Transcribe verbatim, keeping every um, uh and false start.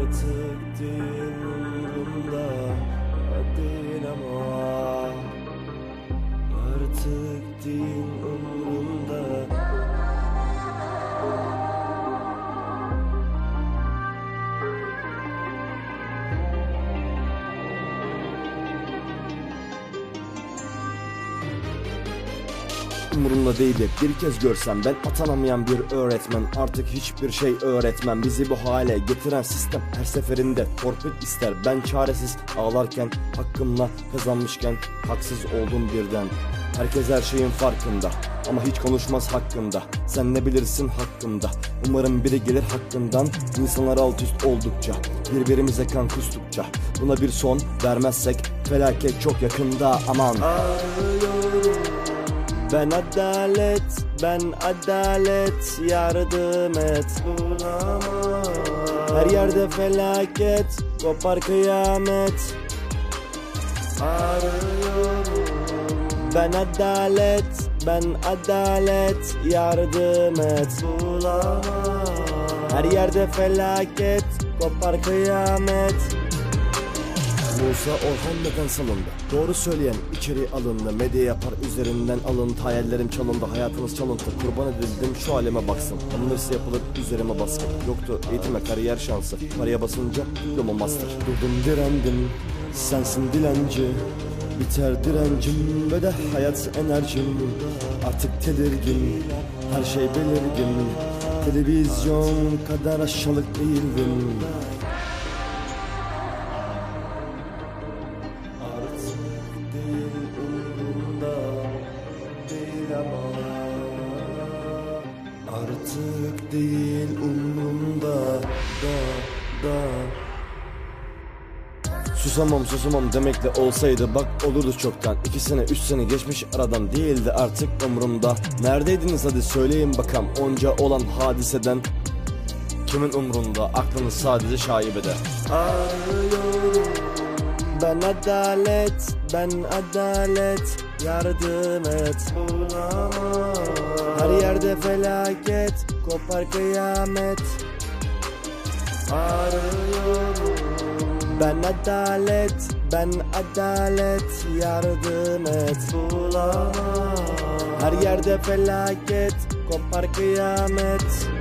Artık değil umurumda, değil ama artık değil umurumda. Umurumda değil de bir kez görsem ben atanamayan bir öğretmen. Artık hiçbir şey öğretmem. Bizi bu hale getiren sistem her seferinde torpil ister. Ben çaresiz ağlarken, hakkımla kazanmışken haksız oldum birden. Herkes her şeyin farkında ama hiç konuşmaz hakkında. Sen ne bilirsin hakkında? Umarım biri gelir hakkından. İnsanlar alt üst oldukça, birbirimize kan kustukça, buna bir son vermezsek felaket çok yakında. Aman. Arıyorum ben adalet, ben adalet, yardım et. Bulamam. Her yerde felaket, kopar kıyamet. Arıyorum ben adalet, ben adalet, yardım et. Bulamam. Her yerde felaket, kopar kıyamet. Musa Orhan neden salındı? Doğru söyleyen içeri alındı. Medya yapar üzerinden alıntı. Hayallerim çalındı, hayatınız çalıntı. Kurban edildim şu halime baksın. Anılırsa yapılır üzerime baskı. Yoktu eğitime kariyer şansı. Paraya basınca diploma master. Durdum direndim, sensin dilenci. Biter direncim ve de hayat enerjim. Artık tedirgin, her şey belirgin. Televizyon kadar aşağılık değildim. Artık değil umurumda da da. Susamam susamam demekle olsaydı bak olurdu çoktan. İki sene üç sene geçmiş aradan, değildi artık umurumda. Neredeydiniz hadi söyleyin bakam onca olan hadiseden. Kimin umurunda aklınız sadece şaibede. Arıyorum ben adalet, ben adalet, yardım et. Bulamam. Her yerde felaket, kopar kıyamet. Arıyorum ben adalet, ben adalet, yardım et. Bulamam. Her yerde felaket, kopar kıyamet.